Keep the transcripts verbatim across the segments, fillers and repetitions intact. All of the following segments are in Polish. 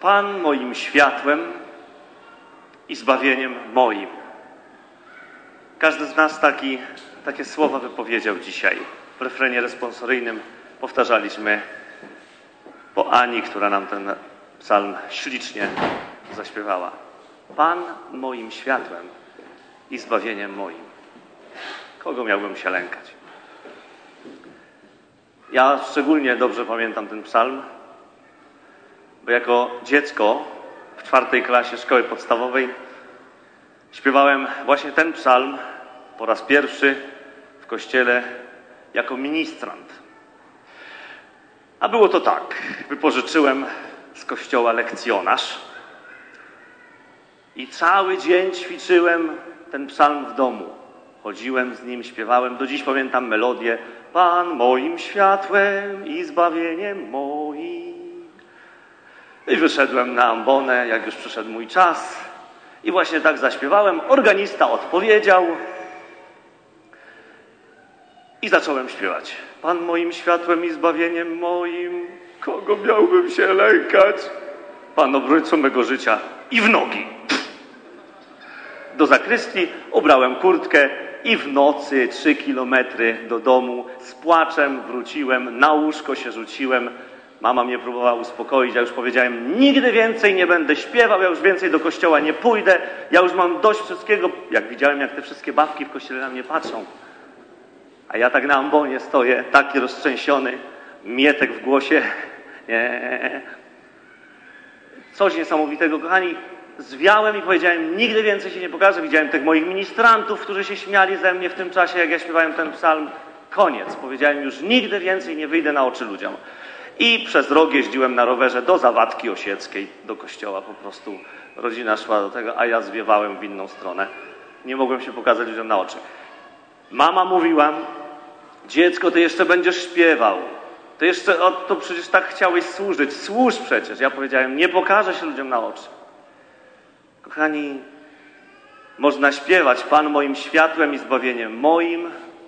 Pan moim światłem i zbawieniem moim. Każdy z nas taki, takie słowa wypowiedział dzisiaj. W refrenie responsoryjnym powtarzaliśmy po Ani, która nam ten psalm ślicznie zaśpiewała. Pan moim światłem i zbawieniem moim. Kogo miałbym się lękać? Ja szczególnie dobrze pamiętam ten psalm, bo jako dziecko w czwartej klasie szkoły podstawowej śpiewałem właśnie ten psalm po raz pierwszy w kościele jako ministrant. A było to tak. Wypożyczyłem z kościoła lekcjonarz i cały dzień ćwiczyłem ten psalm w domu. Chodziłem z nim, śpiewałem. Do dziś pamiętam melodię. Pan moim światłem i zbawieniem moim. I wyszedłem na ambonę, jak już przyszedł mój czas. I właśnie tak zaśpiewałem. Organista odpowiedział. I zacząłem śpiewać. Pan moim światłem i zbawieniem moim. Kogo miałbym się lękać? Pan obrońcą mego życia. I w nogi. Do zakrystii ubrałem kurtkę i w nocy trzy kilometry do domu z płaczem wróciłem, na łóżko się rzuciłem. Mama mnie próbowała uspokoić, ja już powiedziałem, nigdy więcej nie będę śpiewał, ja już więcej do kościoła nie pójdę, ja już mam dość wszystkiego. Jak widziałem, jak te wszystkie babki w kościele na mnie patrzą, a ja tak na ambonie stoję, taki roztrzęsiony, mietek w głosie. Nie. Coś niesamowitego, kochani. Zwiałem i powiedziałem, nigdy więcej się nie pokażę. Widziałem tych moich ministrantów, którzy się śmiali ze mnie w tym czasie, jak ja śpiewałem ten psalm. Koniec. Powiedziałem, już nigdy więcej nie wyjdę na oczy ludziom. I przez rok jeździłem na rowerze do Zawadki Osieckiej, do kościoła po prostu. Rodzina szła do tego, a ja zwiewałem w inną stronę. Nie mogłem się pokazać ludziom na oczy. Mama mówiła, dziecko, ty jeszcze będziesz śpiewał. Ty jeszcze, o, to przecież tak chciałeś służyć. Służ przecież. Ja powiedziałem, nie pokażę się ludziom na oczy. Kochani, można śpiewać Pan moim światłem i zbawieniem moim.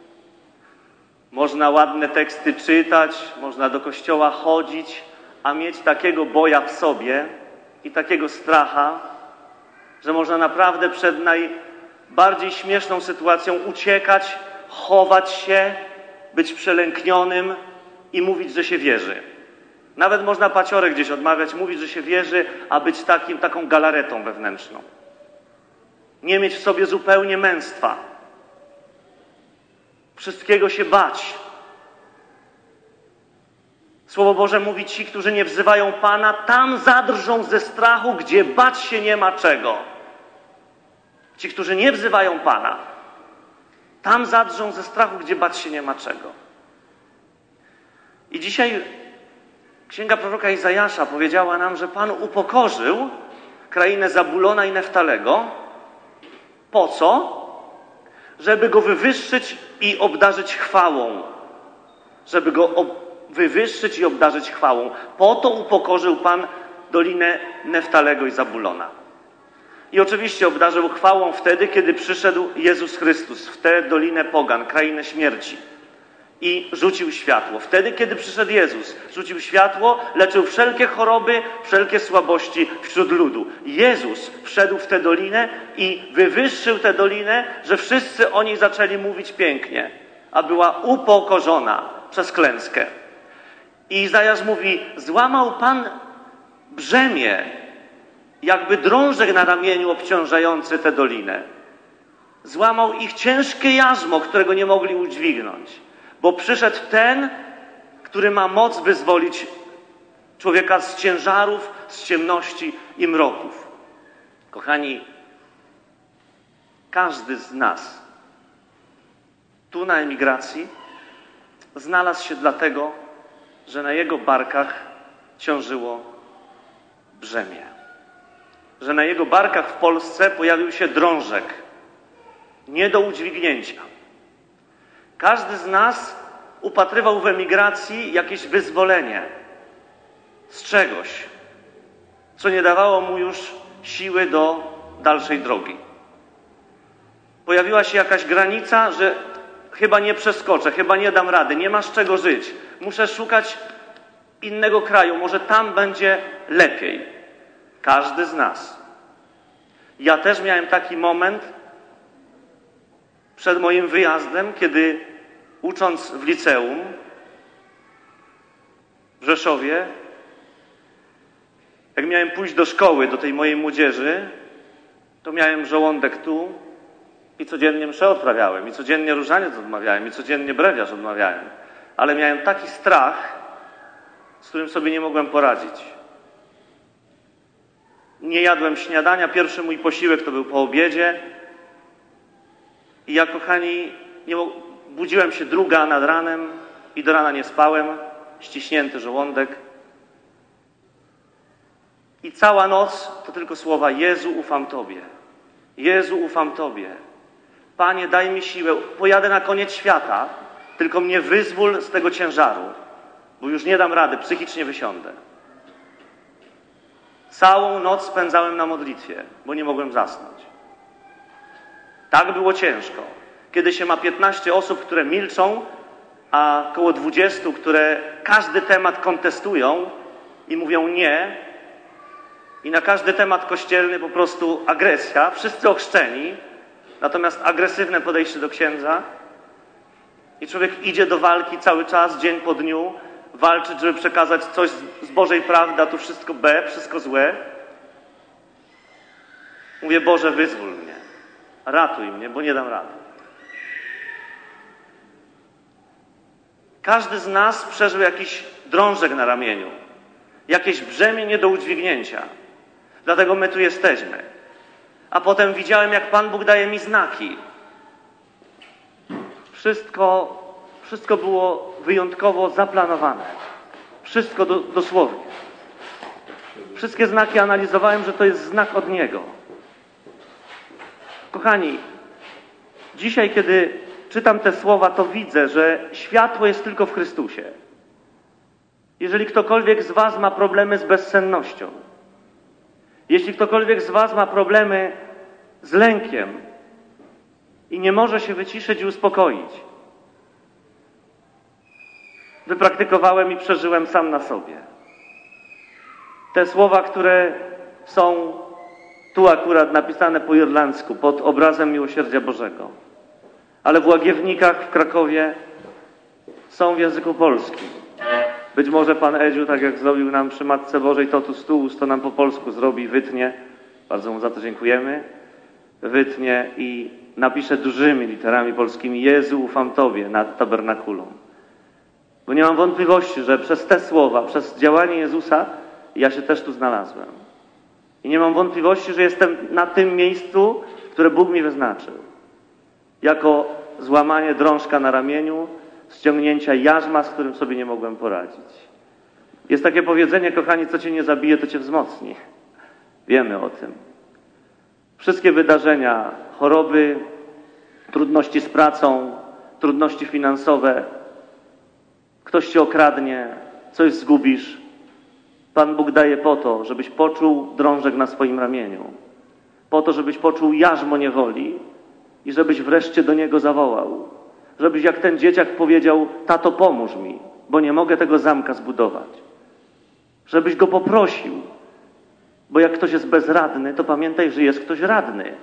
Można ładne teksty czytać, można do kościoła chodzić, a mieć takiego boja w sobie i takiego stracha, że można naprawdę przed najbardziej śmieszną sytuacją uciekać, chować się, być przelęknionym i mówić, że się wierzy. Nawet można paciorę gdzieś odmawiać, mówić, że się wierzy, a być takim, taką galaretą wewnętrzną. Nie mieć w sobie zupełnie męstwa. Wszystkiego się bać. Słowo Boże mówi, ci, którzy nie wzywają Pana, tam zadrżą ze strachu, gdzie bać się nie ma czego. Ci, którzy nie wzywają Pana, tam zadrżą ze strachu, gdzie bać się nie ma czego. I dzisiaj Księga proroka Izajasza powiedziała nam, że Pan upokorzył krainę Zabulona i Neftalego. Po co? Żeby go wywyższyć i obdarzyć chwałą. Żeby go wywyższyć i obdarzyć chwałą. Po to upokorzył Pan Dolinę Neftalego i Zabulona. I oczywiście obdarzył chwałą wtedy, kiedy przyszedł Jezus Chrystus w tę Dolinę Pogan, krainę śmierci. I rzucił światło. Wtedy, kiedy przyszedł Jezus, rzucił światło, leczył wszelkie choroby, wszelkie słabości wśród ludu. Jezus wszedł w tę dolinę i wywyższył tę dolinę, że wszyscy o niej zaczęli mówić pięknie, a była upokorzona przez klęskę. I Izajasz mówi, złamał Pan brzemię, jakby drążek na ramieniu obciążający tę dolinę. Złamał ich ciężkie jarzmo, którego nie mogli udźwignąć. Bo przyszedł ten, który ma moc wyzwolić człowieka z ciężarów, z ciemności i mroków. Kochani, każdy z nas tu na emigracji znalazł się dlatego, że na jego barkach ciążyło brzemię. Że na jego barkach w Polsce pojawił się drążek, nie do udźwignięcia. Każdy z nas upatrywał w emigracji jakieś wyzwolenie z czegoś, co nie dawało mu już siły do dalszej drogi. Pojawiła się jakaś granica, że chyba nie przeskoczę, chyba nie dam rady, nie ma z czego żyć. Muszę szukać innego kraju, może tam będzie lepiej. Każdy z nas. Ja też miałem taki moment przed moim wyjazdem, kiedy ucząc w liceum w Rzeszowie, jak miałem pójść do szkoły, do tej mojej młodzieży, to miałem żołądek tu i codziennie mszę odprawiałem, i codziennie różaniec odmawiałem, i codziennie brewiarz odmawiałem. Ale miałem taki strach, z którym sobie nie mogłem poradzić. Nie jadłem śniadania, pierwszy mój posiłek to był po obiedzie. I ja, kochani, nie mo- budziłem się druga nad ranem i do rana nie spałem, ściśnięty żołądek. I cała noc to tylko słowa: Jezu, ufam Tobie. Jezu, ufam Tobie. Panie, daj mi siłę. Pojadę na koniec świata, tylko mnie wyzwól z tego ciężaru, bo już nie dam rady, psychicznie wysiądę. Całą noc spędzałem na modlitwie, bo nie mogłem zasnąć. Tak było ciężko. Kiedy się ma piętnaście osób, które milczą, a około dwudziestu, które każdy temat kontestują i mówią nie, i na każdy temat kościelny po prostu agresja, wszyscy ochrzczeni, natomiast agresywne podejście do księdza, i człowiek idzie do walki cały czas, dzień po dniu, walczyć, żeby przekazać coś z Bożej prawdy, a tu wszystko B, wszystko złe. Mówię: Boże, wyzwól mnie, ratuj mnie, bo nie dam rady. Każdy z nas przeżył jakiś drążek na ramieniu, jakieś brzemię nie do udźwignięcia. Dlatego my tu jesteśmy. A potem widziałem, jak Pan Bóg daje mi znaki. Wszystko, wszystko było wyjątkowo zaplanowane. Wszystko do, dosłownie. Wszystkie znaki analizowałem, że to jest znak od Niego. Kochani, dzisiaj, kiedy czytam te słowa, to widzę, że światło jest tylko w Chrystusie. Jeżeli ktokolwiek z was ma problemy z bezsennością, jeśli ktokolwiek z was ma problemy z lękiem i nie może się wyciszyć i uspokoić, wypraktykowałem i przeżyłem sam na sobie. Te słowa, które są tu akurat napisane po irlandzku, pod obrazem miłosierdzia Bożego, ale w Łagiewnikach w Krakowie są w języku polskim. Być może Pan Edziu, tak jak zrobił nam przy Matce Bożej Totus Tuus, to nam po polsku zrobi, wytnie, bardzo mu za to dziękujemy, wytnie i napisze dużymi literami polskimi: Jezu, ufam Tobie nad tabernakulum. Bo nie mam wątpliwości, że przez te słowa, przez działanie Jezusa ja się też tu znalazłem. I nie mam wątpliwości, że jestem na tym miejscu, które Bóg mi wyznaczył. Jako złamanie drążka na ramieniu, ściągnięcia jarzma, z którym sobie nie mogłem poradzić. Jest takie powiedzenie, kochani: co cię nie zabije, to cię wzmocni. Wiemy o tym. Wszystkie wydarzenia, choroby, trudności z pracą, trudności finansowe, ktoś cię okradnie, coś zgubisz, Pan Bóg daje po to, żebyś poczuł drążek na swoim ramieniu. Po to, żebyś poczuł jarzmo niewoli i żebyś wreszcie do Niego zawołał. Żebyś jak ten dzieciak powiedział: tato, pomóż mi, bo nie mogę tego zamka zbudować. Żebyś Go poprosił, bo jak ktoś jest bezradny, to pamiętaj, że jest ktoś radny.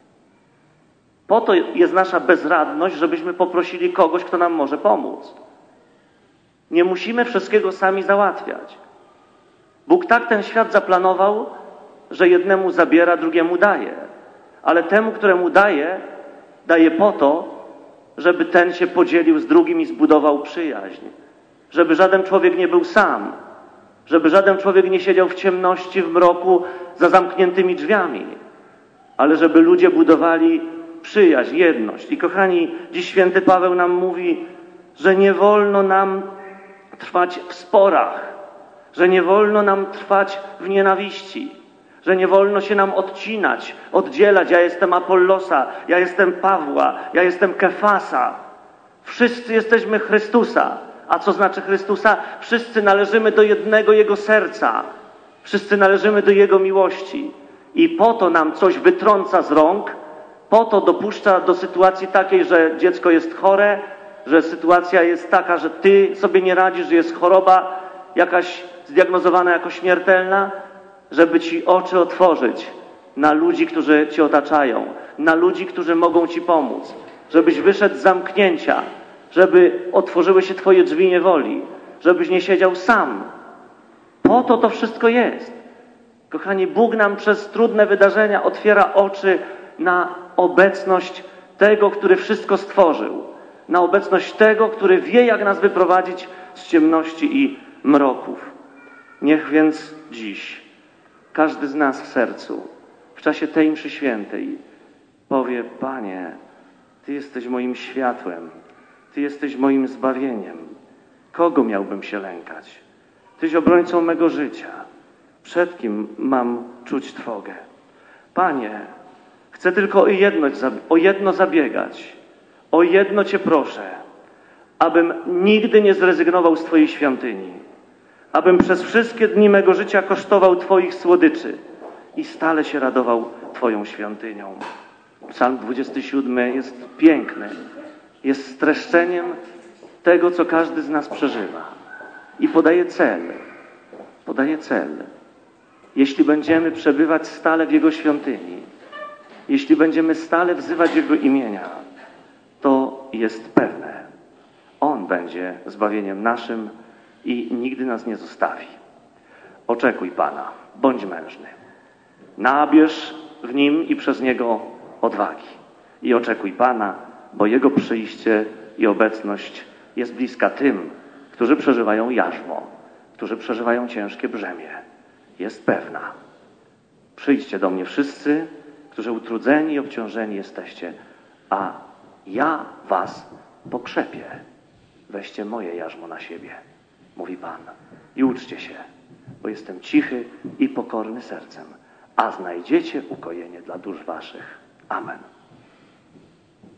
Po to jest nasza bezradność, żebyśmy poprosili kogoś, kto nam może pomóc. Nie musimy wszystkiego sami załatwiać. Bóg tak ten świat zaplanował, że jednemu zabiera, drugiemu daje. Ale temu, któremu daje, daje po to, żeby ten się podzielił z drugim i zbudował przyjaźń. Żeby żaden człowiek nie był sam. Żeby żaden człowiek nie siedział w ciemności, w mroku, za zamkniętymi drzwiami. Ale żeby ludzie budowali przyjaźń, jedność. I kochani, dziś święty Paweł nam mówi, że nie wolno nam trwać w sporach, że nie wolno nam trwać w nienawiści, że nie wolno się nam odcinać, oddzielać. Ja jestem Apollosa, ja jestem Pawła, ja jestem Kefasa. Wszyscy jesteśmy Chrystusa. A co znaczy Chrystusa? Wszyscy należymy do jednego Jego serca. Wszyscy należymy do Jego miłości. I po to nam coś wytrąca z rąk, po to dopuszcza do sytuacji takiej, że dziecko jest chore, że sytuacja jest taka, że ty sobie nie radzisz, że jest choroba jakaś zdiagnozowana jako śmiertelna, żeby Ci oczy otworzyć na ludzi, którzy Cię otaczają, na ludzi, którzy mogą Ci pomóc, żebyś wyszedł z zamknięcia, żeby otworzyły się Twoje drzwi niewoli, żebyś nie siedział sam. Po to to wszystko jest. Kochani, Bóg nam przez trudne wydarzenia otwiera oczy na obecność tego, który wszystko stworzył, na obecność tego, który wie, jak nas wyprowadzić z ciemności i mroków. Niech więc dziś każdy z nas w sercu, w czasie tej mszy świętej powie: Panie, Ty jesteś moim światłem, Ty jesteś moim zbawieniem. Kogo miałbym się lękać? Tyś obrońcą mego życia. Przed kim mam czuć trwogę? Panie, chcę tylko o jedno, o jedno zabiegać. O jedno Cię proszę, abym nigdy nie zrezygnował z Twojej świątyni. Abym przez wszystkie dni mego życia kosztował Twoich słodyczy i stale się radował Twoją świątynią. Psalm dwudziesty siódmy jest piękny. Jest streszczeniem tego, co każdy z nas przeżywa. I podaje cel. Podaje cel. Jeśli będziemy przebywać stale w Jego świątyni, jeśli będziemy stale wzywać Jego imienia, to jest pewne. On będzie zbawieniem naszym i nigdy nas nie zostawi. Oczekuj Pana, bądź mężny. Nabierz w Nim i przez Niego odwagi. I oczekuj Pana, bo Jego przyjście i obecność jest bliska tym, którzy przeżywają jarzmo, którzy przeżywają ciężkie brzemię. Jest pewna. Przyjdźcie do mnie wszyscy, którzy utrudzeni i obciążeni jesteście, a ja was pokrzepię. Weźcie moje jarzmo na siebie, mówi Pan, i uczcie się, bo jestem cichy i pokorny sercem, a znajdziecie ukojenie dla dusz waszych. Amen.